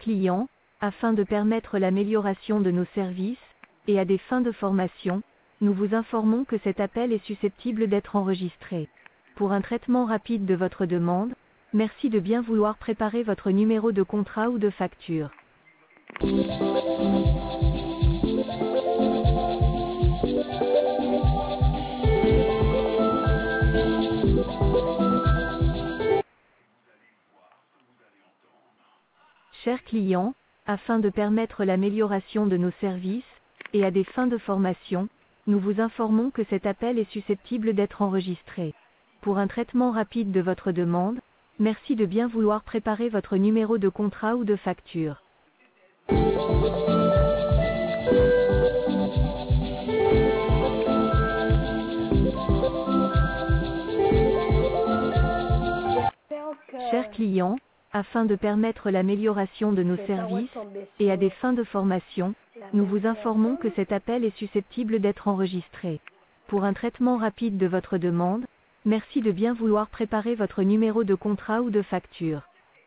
client, afin de permettre l'amélioration de nos services, et à des fins de formation, nous vous informons que cet appel est susceptible d'être enregistré. Pour un traitement rapide de votre demande, merci de bien vouloir préparer votre numéro de contrat ou de facture. Chers clients, afin de permettre l'amélioration de nos services, et à des fins de formation, nous vous informons que cet appel est susceptible d'être enregistré. Pour un traitement rapide de votre demande, merci de bien vouloir préparer votre numéro de contrat ou de facture. Chers clients, afin de permettre l'amélioration de nos services, et à des fins de formation, nous vous informons que cet appel est susceptible d'être enregistré. Pour un traitement rapide de votre demande, merci de bien vouloir préparer votre numéro de contrat ou de facture.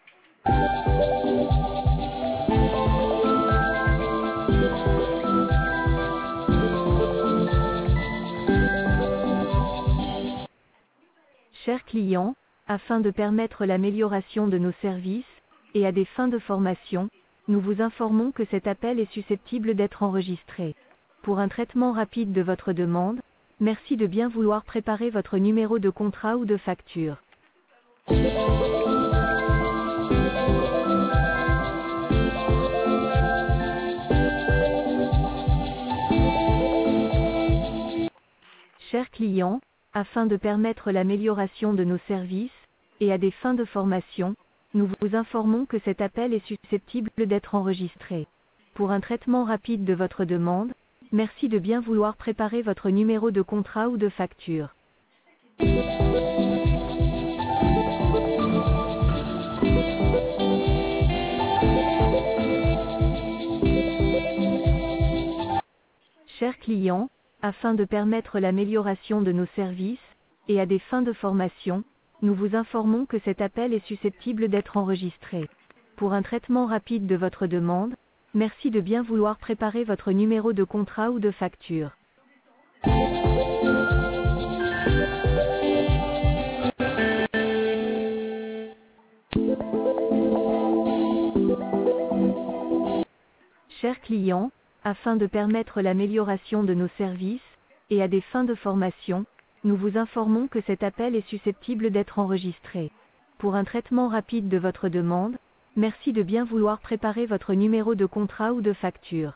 Chers clients, afin de permettre l'amélioration de nos services, et à des fins de formation, nous vous informons que cet appel est susceptible d'être enregistré. Pour un traitement rapide de votre demande, merci de bien vouloir préparer votre numéro de contrat ou de facture. Chers clients, afin de permettre l'amélioration de nos services, et à des fins de formation, nous vous informons que cet appel est susceptible d'être enregistré. Pour un traitement rapide de votre demande, merci de bien vouloir préparer votre numéro de contrat ou de facture. Chers clients, afin de permettre l'amélioration de nos services, et à des fins de formation, nous vous informons que cet appel est susceptible d'être enregistré. Pour un traitement rapide de votre demande, merci de bien vouloir préparer votre numéro de contrat ou de facture. Chers clients, afin de permettre l'amélioration de nos services, et à des fins de formation, nous vous informons que cet appel est susceptible d'être enregistré. Pour un traitement rapide de votre demande, merci de bien vouloir préparer votre numéro de contrat ou de facture.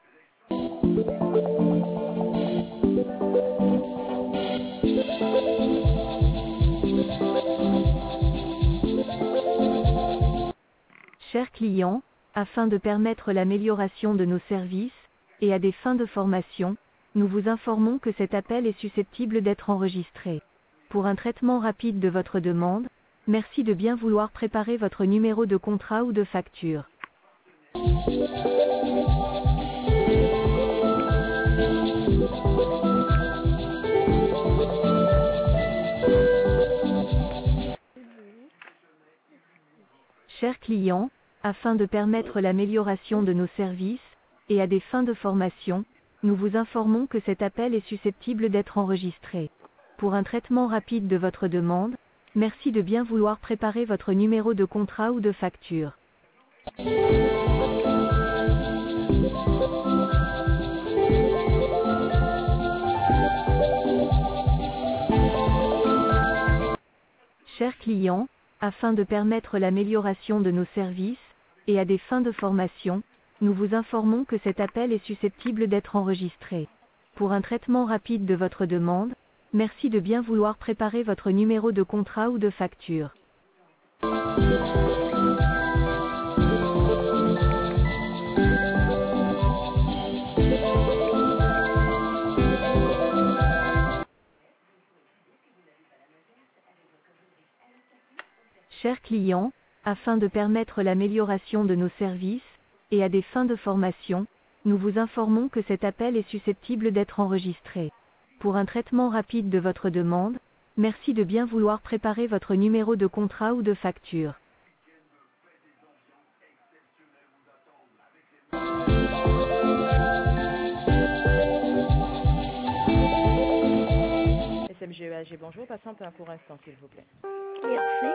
Chers clients, afin de permettre l'amélioration de nos services, et à des fins de formation, nous vous informons que cet appel est susceptible d'être enregistré. Pour un traitement rapide de votre demande, merci de bien vouloir préparer votre numéro de contrat ou de facture. Chers clients, afin de permettre l'amélioration de nos services, et à des fins de formation, nous vous informons que cet appel est susceptible d'être enregistré. Pour un traitement rapide de votre demande, merci de bien vouloir préparer votre numéro de contrat ou de facture. Chers clients, afin de permettre l'amélioration de nos services, et à des fins de formation, nous vous informons que cet appel est susceptible d'être enregistré. Pour un traitement rapide de votre demande, merci de bien vouloir préparer votre numéro de contrat ou de facture. Chers clients, afin de permettre l'amélioration de nos services, et à des fins de formation, nous vous informons que cet appel est susceptible d'être enregistré. Pour un traitement rapide de votre demande, merci de bien vouloir préparer votre numéro de contrat ou de facture. MGEAG. Bonjour, patiente un court instant, s'il vous plaît. Merci.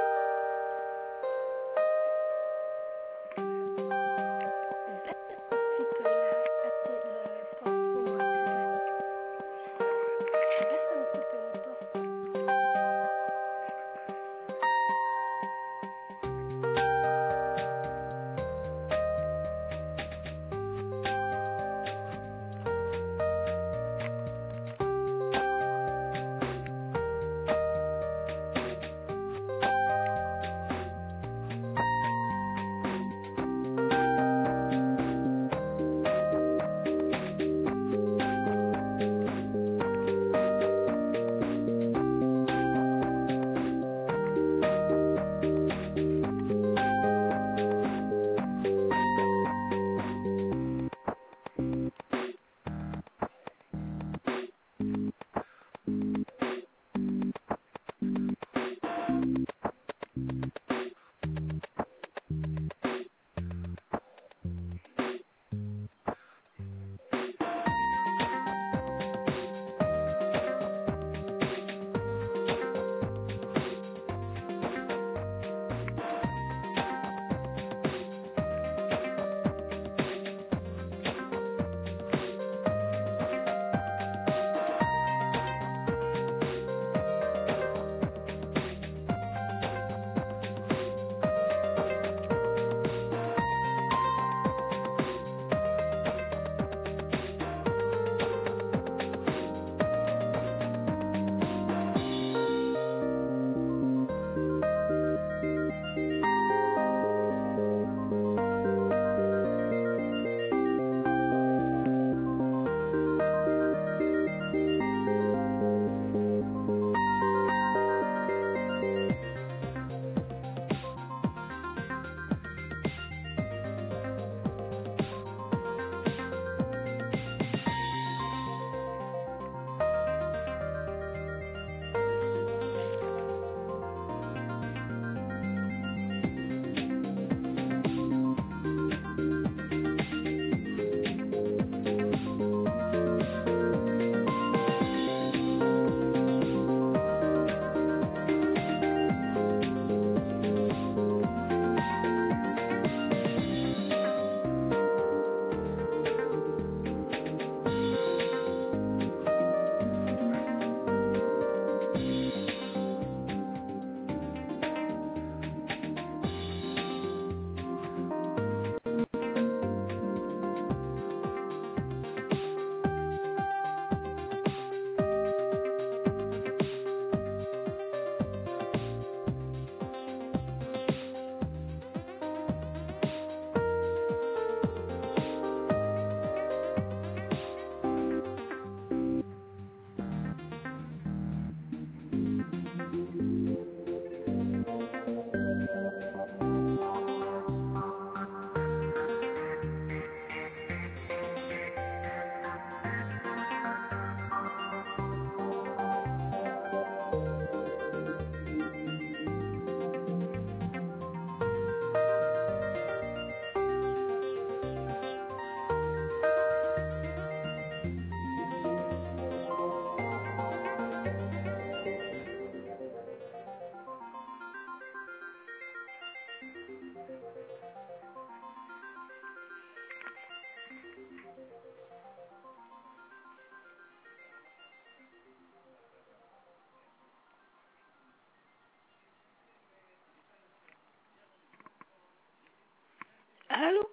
Allô?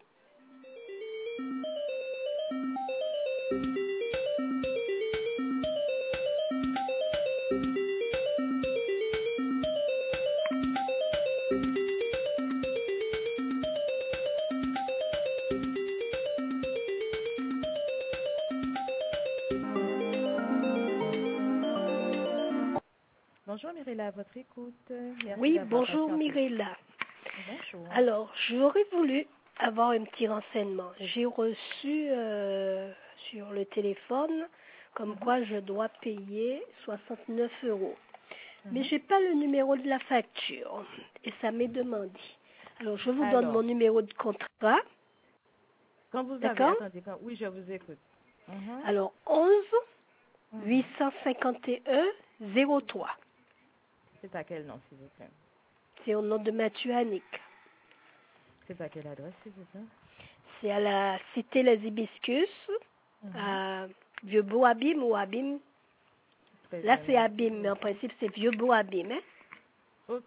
Bonjour Mirella, à votre écoute. Merci Oui, d'avoir bonjour patienté. Mirella. Bonjour. Alors, j'aurais voulu avoir un petit renseignement. J'ai reçu sur le téléphone comme quoi je dois payer 69 €. Mais j'ai pas le numéro de la facture et ça m'est demandé. Alors, je vous donne mon numéro de contrat. Quand vous avez, D'accord? attendez, oui, je vous écoute. Alors, 11 851 03. C'est à quel nom, s'il vous plaît? C'est au nom de Mathieu Annick. C'est à quelle adresse, s'il vous plaît? C'est à la cité Les Hibiscus, à Vieux-Beau-Abîme ou Abîme. Très Là, bien, c'est Abîme, mais en principe, c'est Vieux-Beau-Abîme. Hein? Ok.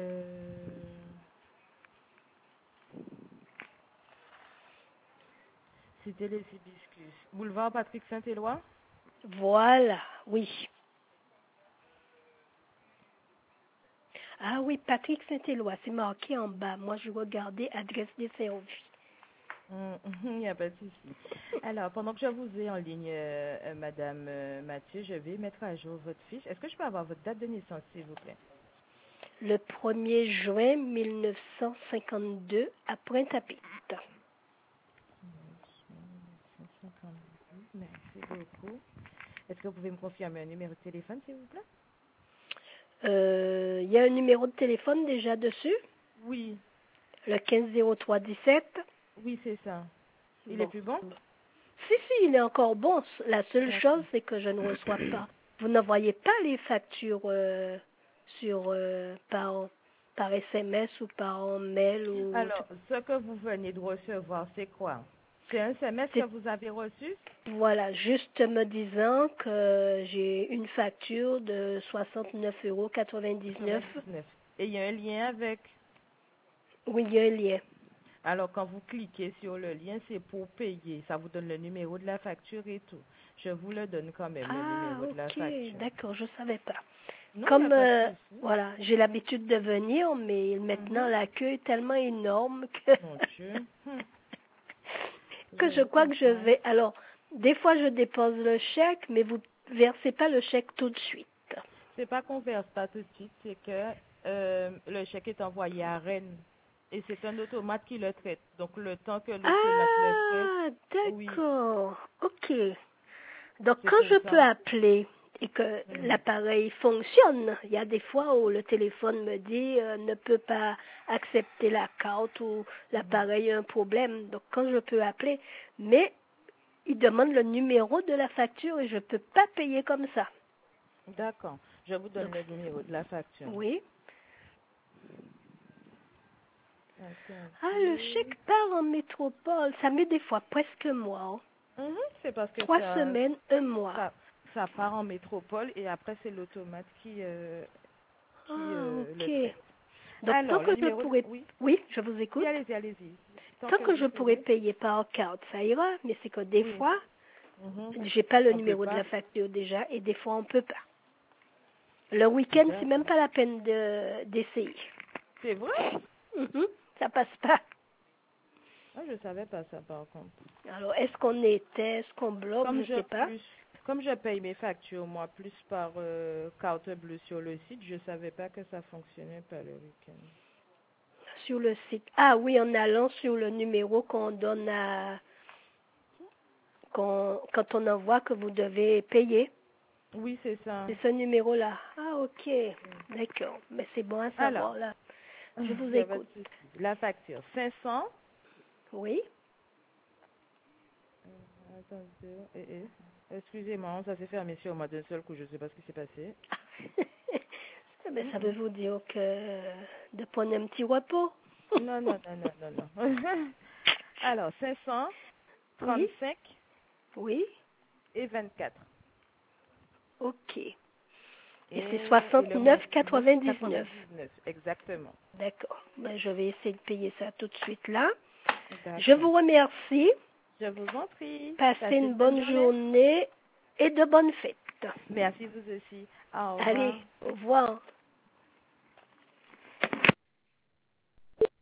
Cité les Hibiscus. Boulevard Patrick Saint-Éloi? Voilà, oui. Ah oui, Patrick Saint-Éloi, c'est marqué en bas. Moi, je regardais adresse des services. Il n'y a pas de souci. Alors, pendant que je vous ai en ligne, Madame Mathieu, je vais mettre à jour votre fiche. Est-ce que je peux avoir votre date de naissance, s'il vous plaît? Le 1er juin 1952 à Pointe-à-Pitre. 1952. Merci beaucoup. Est-ce que vous pouvez me confirmer un numéro de téléphone, s'il vous plaît? Il y a un numéro de téléphone déjà dessus, Oui, le 150317. oui, c'est ça. Il Bon. est plus bon? Si, il est encore bon. La seule D'accord. chose, c'est que je ne reçois pas. Vous n'envoyez pas les factures par SMS ou par mail ou... Alors, ce que vous venez de recevoir, c'est quoi? C'est un SMS que vous avez reçu? Voilà, juste me disant que j'ai une facture de 69,99 €. Et il y a un lien avec. Oui, il y a un lien. Alors, quand vous cliquez sur le lien, c'est pour payer. Ça vous donne le numéro de la facture et tout. Je vous le donne quand même, le numéro de la facture. D'accord, je savais pas. Non, Comme, il n'y a pas de souci. voilà, j'ai l'habitude de venir, mais maintenant la queue est tellement énorme que, Mon Dieu. que je crois que je vais... Alors, des fois, je dépose le chèque, mais vous versez pas le chèque tout de suite. C'est pas qu'on verse pas tout de suite, c'est que le chèque est envoyé à Rennes. Et c'est un automate qui le traite. Donc, le temps que l'automate le traite. D'accord. Ok. Donc, C'est quand pour je ça. peux appeler et que l'appareil fonctionne, il y a des fois où le téléphone me dit ne peut pas accepter la carte ou l'appareil a un problème. Donc, quand je peux appeler, mais il demande le numéro de la facture et je peux pas payer comme ça. D'accord. Je vous donne le numéro de la facture. Oui. Attends. Ah, le chèque part en métropole. Ça met des fois presque un mois. C'est parce que 3 semaines, un mois. ça part en métropole et après c'est l'automate qui le Ok. traite. Donc, Alors, tant que le je numéro... pourrais... Oui, Oui, je vous écoute. oui, allez-y. Tant que je pourrais payer par carte, ça ira. Mais c'est que des fois, j'ai pas le numéro de la facture déjà et des fois, on peut pas. Le week-end, c'est même pas la peine d'essayer. C'est vrai? Ça passe pas. Ah, je savais pas ça par contre. Alors, est-ce qu'on éteint, est-ce qu'on bloque, je sais pas. Comme je paye mes factures, moi, plus par carte bleue sur le site, je savais pas que ça fonctionnait pas le week-end. Sur le site. Ah oui, en allant sur le numéro qu'on donne quand on envoie que vous devez payer. Oui, c'est ça. C'est ce numéro-là. Ah, ok. D'accord. Mais c'est bon à savoir, là. Je vous écoute. La facture, 500. Oui. Attendez. Excusez-moi, ça s'est fermé sur moi d'un seul coup, je ne sais pas ce qui s'est passé. Mais ça veut vous dire que de prendre un petit repos. Non. Alors, 535 oui. Et 24. Ok. Et c'est 69,99. Exactement. D'accord. Ben, je vais essayer de payer ça tout de suite là. Je vous remercie. Je vous en prie. Passez une bonne journée et de bonnes fêtes. Merci vous aussi. Au revoir. Allez, au revoir.